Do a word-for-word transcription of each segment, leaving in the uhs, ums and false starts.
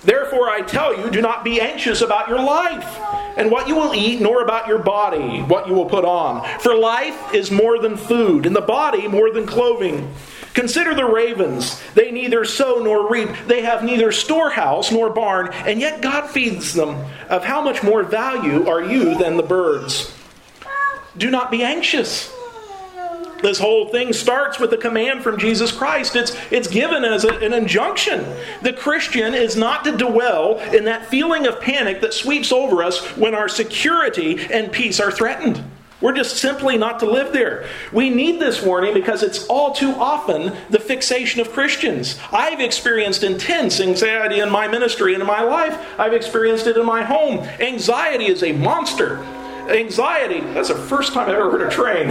Therefore I tell you, do not be anxious about your life, and what you will eat, nor about your body, what you will put on. For life is more than food, and the body more than clothing. Consider the ravens. They neither sow nor reap. They have neither storehouse nor barn, and yet God feeds them. Of how much more value are you than the birds? Do not be anxious. This whole thing starts with a command from Jesus Christ. It's, it's given as a, an injunction. The Christian is not to dwell in that feeling of panic that sweeps over us when our security and peace are threatened. We're just simply not to live there. We need this warning because it's all too often the fixation of Christians. I've experienced intense anxiety in my ministry and in my life. I've experienced it in my home. Anxiety is a monster. Anxiety, that's the first time I've ever heard a train.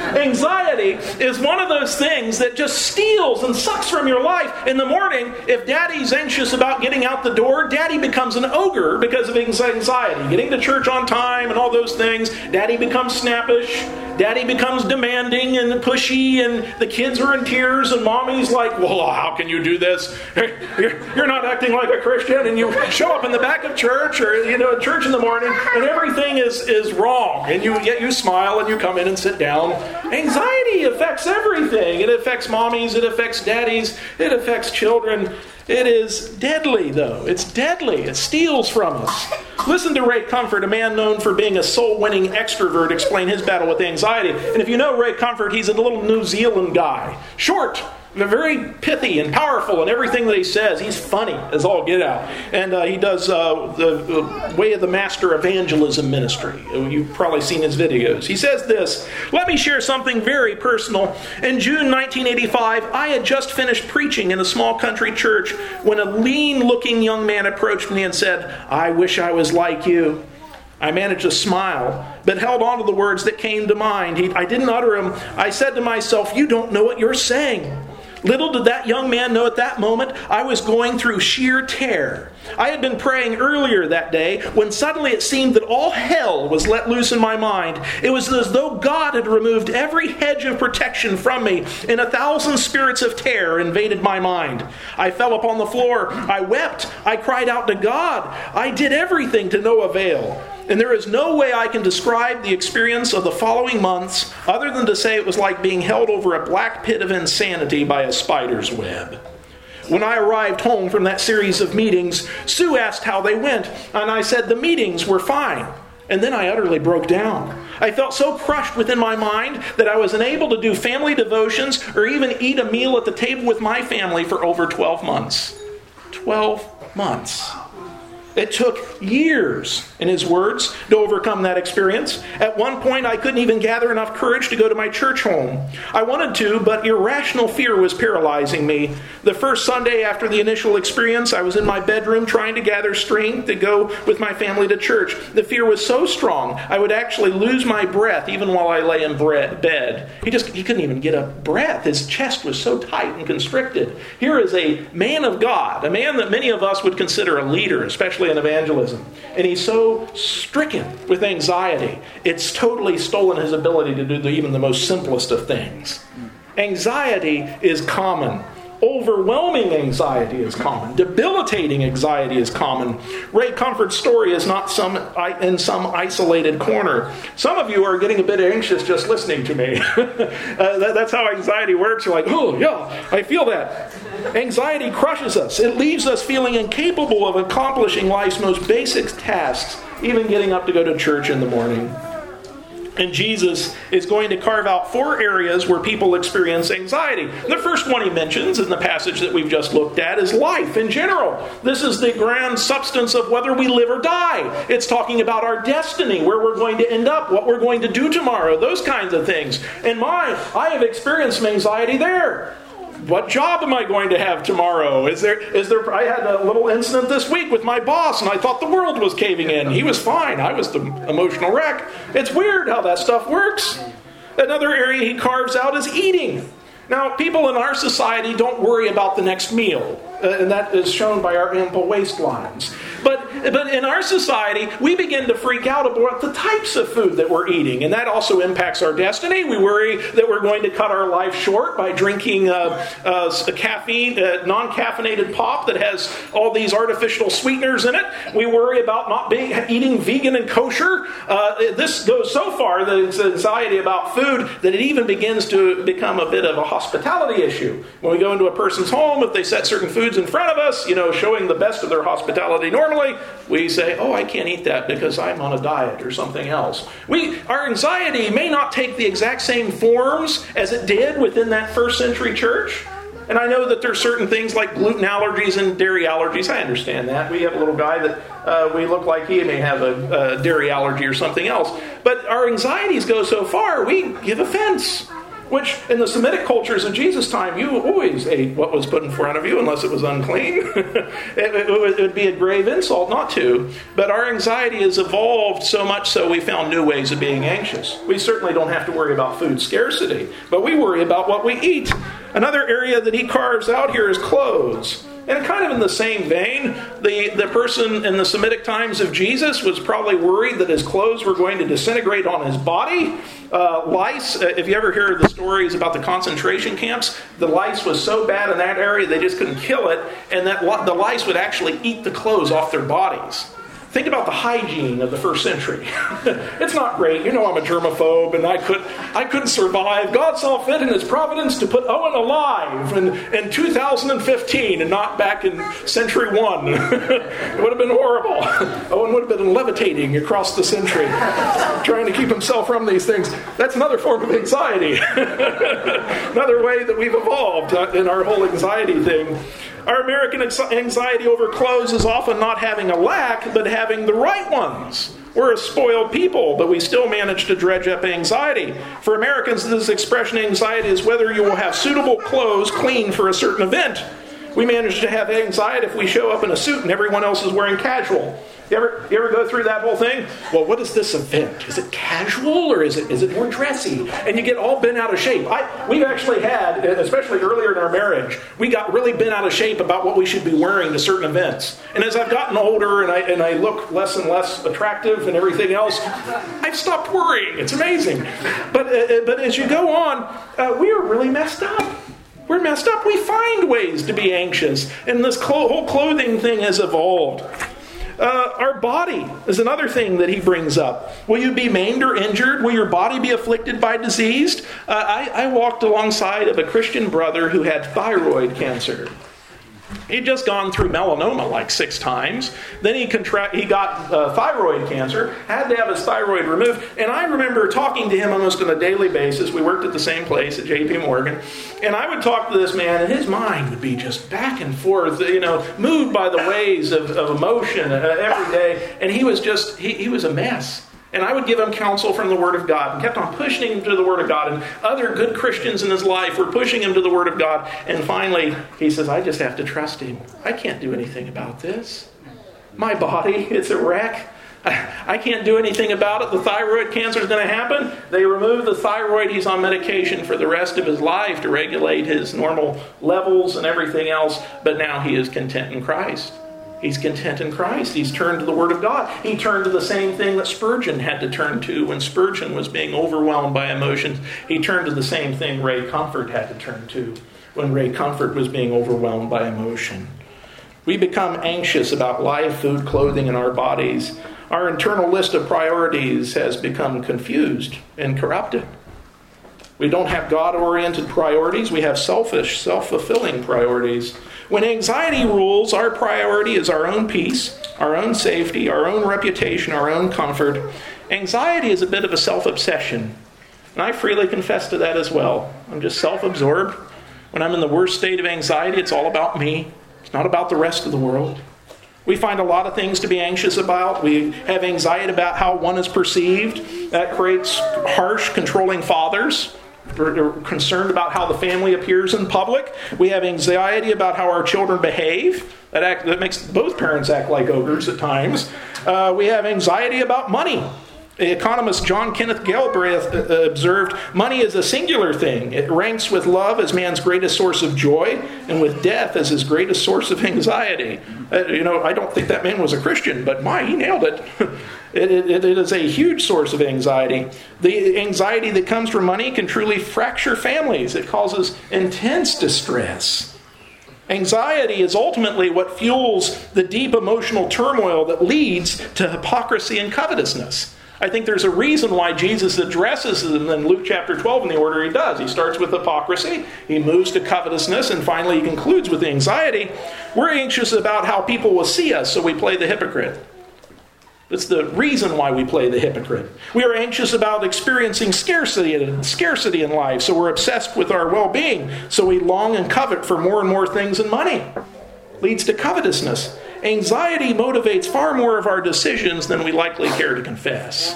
Anxiety is one of those things that just steals and sucks from your life. In the morning, if daddy's anxious about getting out the door, daddy becomes an ogre because of anxiety. Getting to church on time and all those things, daddy becomes snappish. Daddy becomes demanding and pushy, and the kids are in tears, and mommy's like, well, how can you do this? You're not acting like a Christian, and you show up in the back of church, or, you know, church in the morning, and everything is, is wrong, and you yet you smile, and you come in and sit down. Anxiety affects everything. It affects mommies, it affects daddies, it affects children. It is deadly, though. It's deadly. It steals from us. Listen to Ray Comfort, a man known for being a soul-winning extrovert, explain his battle with anxiety. And if you know Ray Comfort, he's a little New Zealand guy. Short, very pithy and powerful in everything that he says. He's funny as all get out. And uh, he does uh, the, the Way of the Master evangelism ministry. You've probably seen his videos. He says this, let me share something very personal. In June nineteen eighty-five, I had just finished preaching in a small country church when a lean-looking young man approached me and said, I wish I was like you. I managed to smile, but held on to the words that came to mind. He, I didn't utter them. I said to myself, you don't know what you're saying. Little did that young man know at that moment, I was going through sheer terror. I had been praying earlier that day when suddenly it seemed that all hell was let loose in my mind. It was as though God had removed every hedge of protection from me, and a thousand spirits of terror invaded my mind. I fell upon the floor. I wept. I cried out to God. I did everything to no avail. And there is no way I can describe the experience of the following months other than to say it was like being held over a black pit of insanity by a spider's web. When I arrived home from that series of meetings, Sue asked how they went, and I said the meetings were fine. And then I utterly broke down. I felt so crushed within my mind that I was unable to do family devotions or even eat a meal at the table with my family for over twelve months. twelve months. It took years, in his words, to overcome that experience. At one point, I couldn't even gather enough courage to go to my church home. I wanted to, but irrational fear was paralyzing me. The first Sunday after the initial experience, I was in my bedroom trying to gather strength to go with my family to church. The fear was so strong, I would actually lose my breath even while I lay in bed. He just he couldn't even get a breath. His chest was so tight and constricted. Here is a man of God, a man that many of us would consider a leader, especially in evangelism. And he's so stricken with anxiety, it's totally stolen his ability to do the, even the most simplest of things. Anxiety is common. Overwhelming anxiety is common. Debilitating anxiety is common. Ray Comfort's story is not some in some isolated corner. Some of you are getting a bit anxious just listening to me. uh, that, that's how anxiety works. You're like, oh, yeah, I feel that. Anxiety crushes us. It leaves us feeling incapable of accomplishing life's most basic tasks, even getting up to go to church in the morning. And Jesus is going to carve out four areas where people experience anxiety. The first one he mentions in the passage that we've just looked at is life in general. This is the grand substance of whether we live or die. It's talking about our destiny, where we're going to end up, what we're going to do tomorrow, those kinds of things. And my, I have experienced some anxiety there. What job am I going to have tomorrow? Is there, is there, I had a little incident this week with my boss, and I thought the world was caving in. He was fine. I was the emotional wreck. It's weird how that stuff works. Another area he carves out is eating. Now, people in our society don't worry about the next meal, uh, and that is shown by our ample waistlines. But but in our society, we begin to freak out about the types of food that we're eating, and that also impacts our destiny. We worry that we're going to cut our life short by drinking uh, uh, a caffeine, uh, non-caffeinated pop that has all these artificial sweeteners in it. We worry about not being eating vegan and kosher. Uh, this goes so far that it's anxiety about food that it even begins to become a bit of a hospitality issue. When we go into a person's home, if they set certain foods in front of us, you know, showing the best of their hospitality normally, we say, oh, I can't eat that because I'm on a diet or something else. We, our anxiety may not take the exact same forms as it did within that first century church. And I know that there's certain things like gluten allergies and dairy allergies. I understand that. We have a little guy that uh, we look like he may have a, a dairy allergy or something else. But our anxieties go so far, we give offense. Which, in the Semitic cultures of Jesus' time, you always ate what was put in front of you unless it was unclean. it, it, it would be a grave insult not to. But our anxiety has evolved so much so we found new ways of being anxious. We certainly don't have to worry about food scarcity, but we worry about what we eat. Another area that he carves out here is clothes. And kind of in the same vein, the, the person in the Semitic times of Jesus was probably worried that his clothes were going to disintegrate on his body. Uh, lice, uh, if you ever hear the stories about the concentration camps, the lice was so bad in that area they just couldn't kill it, and that the lice would actually eat the clothes off their bodies. Think about the hygiene of the first century. It's not great. You know I'm a germaphobe, and I, could, I couldn't survive. God saw fit in His providence to put Owen alive in, in two thousand fifteen and not back in century one. It would have been horrible. Owen would have been levitating across the century, trying to keep himself from these things. That's another form of anxiety. Another way that we've evolved in our whole anxiety thing. Our American anxiety over clothes is often not having a lack, but having the right ones. We're a spoiled people, but we still manage to dredge up anxiety. For Americans, this expression anxiety is whether you will have suitable clothes clean for a certain event. We manage to have anxiety if we show up in a suit and everyone else is wearing casual. You ever, you ever go through that whole thing? Well, what is this event? Is it casual or is it is it more dressy? And you get all bent out of shape. I, we've actually had, especially earlier in our marriage, we got really bent out of shape about what we should be wearing to certain events. And as I've gotten older and I and I look less and less attractive and everything else, I've stopped worrying. It's amazing. But uh, but as you go on, uh, we are really messed up. We're messed up. We find ways to be anxious. And this clo- whole clothing thing has evolved. Uh, our body is another thing that he brings up. Will you be maimed or injured? Will your body be afflicted by disease? Uh, I, I walked alongside of a Christian brother who had thyroid cancer. He'd just gone through melanoma like six times. Then he contra- he got uh, thyroid cancer, had to have his thyroid removed. And I remember talking to him almost on a daily basis. We worked at the same place at J P Morgan. And I would talk to this man, and his mind would be just back and forth, you know, moved by the waves of, of emotion uh, every day. And he was just, he, he was a mess. And I would give him counsel from the Word of God and kept on pushing him to the Word of God. And other good Christians in his life were pushing him to the Word of God. And finally, he says, I just have to trust Him. I can't do anything about this. My body, it's a wreck. I, I can't do anything about it. The thyroid cancer is going to happen. They remove the thyroid. He's on medication for the rest of his life to regulate his normal levels and everything else. But now he is content in Christ. He's content in Christ. He's turned to the Word of God. He turned to the same thing that Spurgeon had to turn to when Spurgeon was being overwhelmed by emotions. He turned to the same thing Ray Comfort had to turn to when Ray Comfort was being overwhelmed by emotion. We become anxious about life, food, clothing, and our bodies. Our internal list of priorities has become confused and corrupted. We don't have God-oriented priorities. We have selfish, self-fulfilling priorities. When anxiety rules, our priority is our own peace, our own safety, our own reputation, our own comfort. Anxiety is a bit of a self-obsession. And I freely confess to that as well. I'm just self-absorbed. When I'm in the worst state of anxiety, it's all about me. It's not about the rest of the world. We find a lot of things to be anxious about. We have anxiety about how one is perceived. That creates harsh, controlling fathers. We're concerned about how the family appears in public. We have anxiety about how our children behave. That, act, that makes both parents act like ogres at times. Uh, we have anxiety about money. Economist John Kenneth Galbraith observed, money is a singular thing. It ranks with love as man's greatest source of joy and with death as his greatest source of anxiety. Uh, you know, I don't think that man was a Christian, but my, he nailed it. it, it. It is a huge source of anxiety. The anxiety that comes from money can truly fracture families. It causes intense distress. Anxiety is ultimately what fuels the deep emotional turmoil that leads to hypocrisy and covetousness. I think there's a reason why Jesus addresses them in Luke chapter twelve in the order he does. He starts with hypocrisy, he moves to covetousness, and finally he concludes with anxiety. We're anxious about how people will see us, so we play the hypocrite. That's the reason why we play the hypocrite. We are anxious about experiencing scarcity and scarcity in life, so we're obsessed with our well-being, so we long and covet for more and more things and money. Leads to covetousness. Anxiety motivates far more of our decisions than we likely care to confess.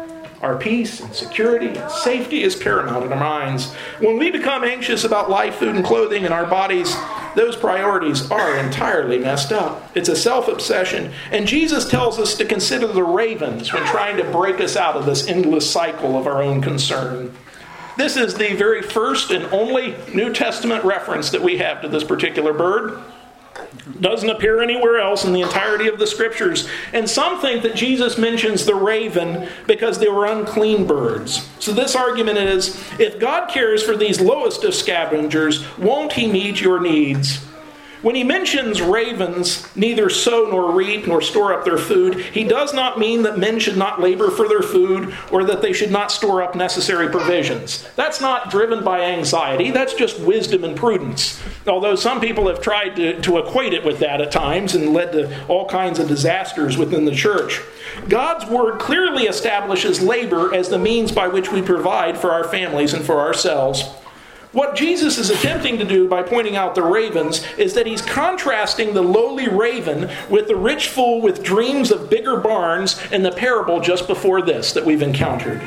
Our peace and security and safety is paramount in our minds. When we become anxious about life, food, and clothing in our bodies, those priorities are entirely messed up. It's a self-obsession. And Jesus tells us to consider the ravens when trying to break us out of this endless cycle of our own concern. This is the very first and only New Testament reference that we have to this particular bird. Doesn't appear anywhere else in the entirety of the Scriptures. And some think that Jesus mentions the raven because they were unclean birds. So this argument is, if God cares for these lowest of scavengers, won't he meet your needs? When he mentions ravens neither sow nor reap nor store up their food, he does not mean that men should not labor for their food or that they should not store up necessary provisions. That's not driven by anxiety. That's just wisdom and prudence. Although some people have tried to, to equate it with that at times and led to all kinds of disasters within the church. God's word clearly establishes labor as the means by which we provide for our families and for ourselves. What Jesus is attempting to do by pointing out the ravens is that he's contrasting the lowly raven with the rich fool with dreams of bigger barns in the parable just before this that we've encountered.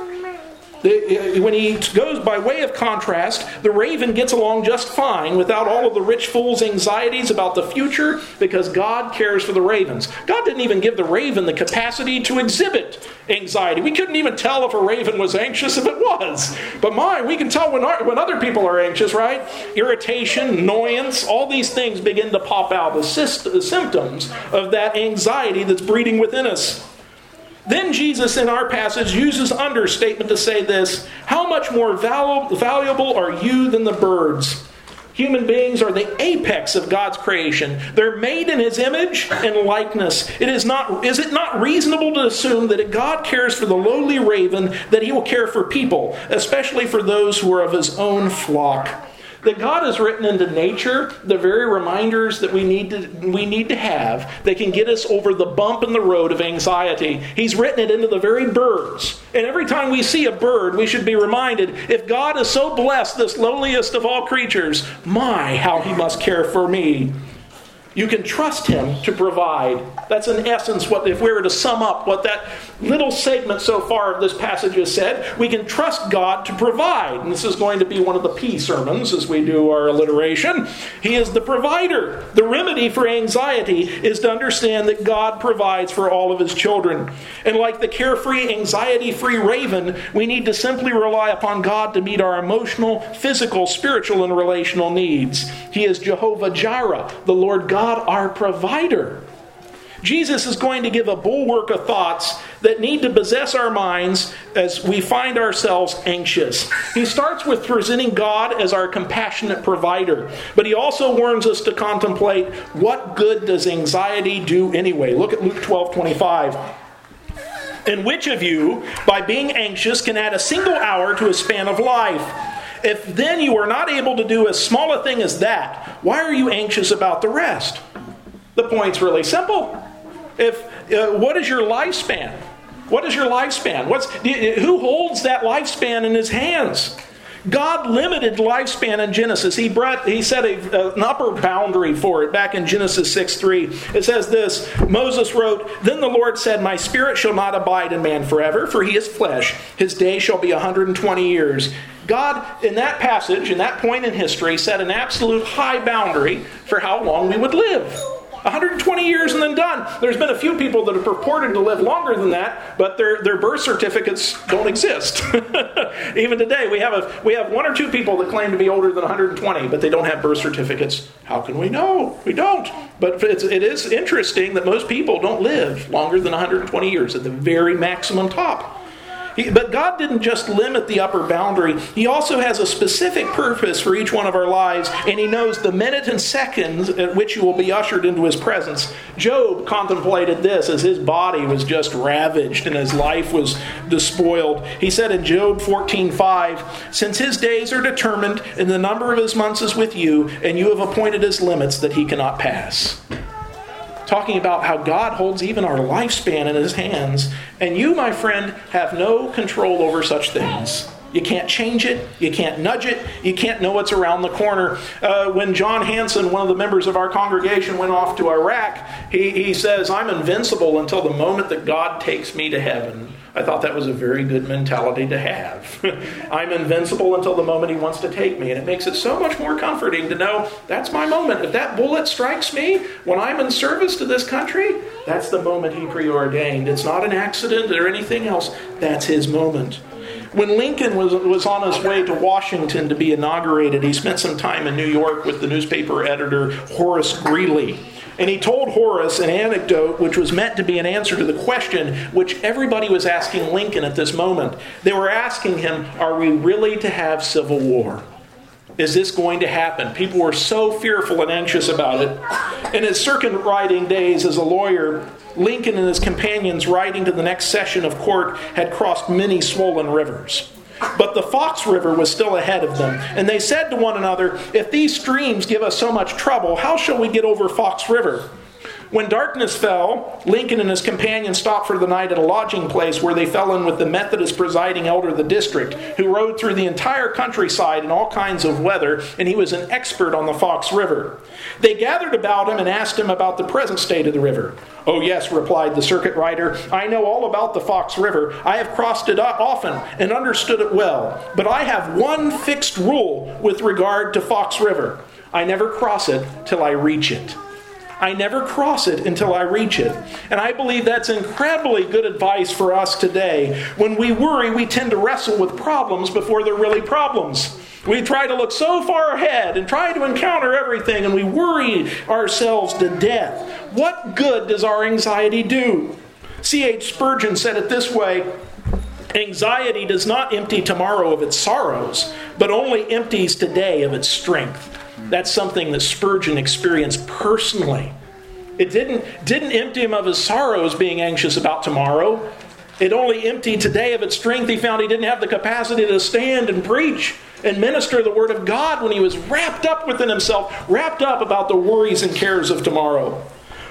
The, when he goes by way of contrast, the raven gets along just fine without all of the rich fool's anxieties about the future because God cares for the ravens. God didn't even give the raven the capacity to exhibit anxiety. We couldn't even tell if a raven was anxious if it was. But my, we can tell when, our, when other people are anxious, right? Irritation, annoyance, all these things begin to pop out, the, syst- the symptoms of that anxiety that's breeding within us. Then Jesus in our passage uses understatement to say this, how much more valu- valuable are you than the birds? Human beings are the apex of God's creation. They're made in his image and likeness. It is not, is it not reasonable to assume that if God cares for the lowly raven, that he will care for people, especially for those who are of his own flock? That God has written into nature the very reminders that we need to we need to have that can get us over the bump in the road of anxiety. He's written it into the very birds. And every time we see a bird, we should be reminded, if God has so blessed this lowliest of all creatures, my, how he must care for me. You can trust him to provide. That's in essence what, if we were to sum up what that little segment so far of this passage has said, we can trust God to provide. And this is going to be one of the P sermons as we do our alliteration. He is the provider. The remedy for anxiety is to understand that God provides for all of his children. And like the carefree, anxiety-free raven, we need to simply rely upon God to meet our emotional, physical, spiritual, and relational needs. He is Jehovah Jireh, the Lord God, our provider. Jesus is going to give a bulwark of thoughts that need to possess our minds as we find ourselves anxious. He starts with presenting God as our compassionate provider, but he also warns us to contemplate, what good does anxiety do anyway? Look at Luke twelve twenty-five. And which of you, by being anxious, can add a single hour to a span of life? If then you are not able to do as small a thing as that, why are you anxious about the rest? The point's really simple. If uh, what is your lifespan? What is your lifespan? What's who holds that lifespan in his hands? God limited lifespan in Genesis. He brought, he set a, an upper boundary for it back in Genesis six three. It says this, Moses wrote, Then the Lord said, My spirit shall not abide in man forever, for he is flesh. His day shall be one hundred twenty years. God, in that passage, in that point in history, set an absolute high boundary for how long we would live. one one hundred twenty years and then done. There's been a few people that have purported to live longer than that, but their, their birth certificates don't exist. Even today, we have a we have one or two people that claim to be older than one hundred twenty, but they don't have birth certificates. How can we know? We don't. But it's, it is interesting that most people don't live longer than one hundred twenty years at the very maximum top. He, but God didn't just limit the upper boundary. He also has a specific purpose for each one of our lives, and He knows the minute and seconds at which you will be ushered into His presence. Job contemplated this as his body was just ravaged and his life was despoiled. He said in Job fourteen five, "Since His days are determined, and the number of His months is with you, and you have appointed His limits that He cannot pass." Talking about how God holds even our lifespan in His hands. And you, my friend, have no control over such things. You can't change it. You can't nudge it. You can't know what's around the corner. Uh, when John Hanson, one of the members of our congregation, went off to Iraq, he, he says, "I'm invincible until the moment that God takes me to heaven." I thought that was a very good mentality to have. I'm invincible until the moment He wants to take me. And it makes it so much more comforting to know that's my moment. If that bullet strikes me when I'm in service to this country, that's the moment He preordained. It's not an accident or anything else. That's His moment. When Lincoln was, was on his way to Washington to be inaugurated, he spent some time in New York with the newspaper editor Horace Greeley. And he told Horace an anecdote which was meant to be an answer to the question which everybody was asking Lincoln at this moment. They were asking him, are we really to have civil war? Is this going to happen? People were so fearful and anxious about it. In his circuit-riding days as a lawyer, Lincoln and his companions riding to the next session of court had crossed many swollen rivers. But the Fox River was still ahead of them. And they said to one another, "If these streams give us so much trouble, how shall we get over Fox River?" When darkness fell, Lincoln and his companions stopped for the night at a lodging place where they fell in with the Methodist presiding elder of the district, who rode through the entire countryside in all kinds of weather, and he was an expert on the Fox River. They gathered about him and asked him about the present state of the river. "Oh yes," replied the circuit rider, "I know all about the Fox River. I have crossed it often and understood it well. But I have one fixed rule with regard to Fox River. I never cross it till I reach it. I never cross it until I reach it." And I believe that's incredibly good advice for us today. When we worry, we tend to wrestle with problems before they're really problems. We try to look so far ahead and try to encounter everything, and we worry ourselves to death. What good does our anxiety do? C H Spurgeon said it this way: "Anxiety does not empty tomorrow of its sorrows, but only empties today of its strength." That's something that Spurgeon experienced personally. It didn't, didn't empty him of his sorrows being anxious about tomorrow. It only emptied today of its strength. He found he didn't have the capacity to stand and preach and minister the Word of God when he was wrapped up within himself, wrapped up about the worries and cares of tomorrow.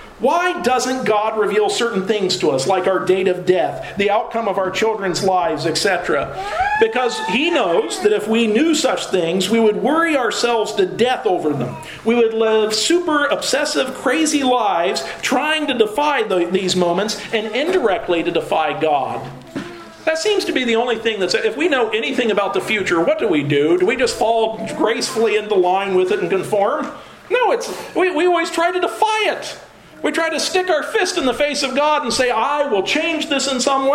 Why doesn't God reveal certain things to us, like our date of death, the outcome of our children's lives, et cetera? Because He knows that if we knew such things, we would worry ourselves to death over them. We would live super obsessive, crazy lives trying to defy the, these moments and indirectly to defy God. That seems to be the only thing that's... If we know anything about the future, what do we do? Do we just fall gracefully into line with it and conform? No, it's we, we always try to defy it. We try to stick our fist in the face of God and say, "I will change this in some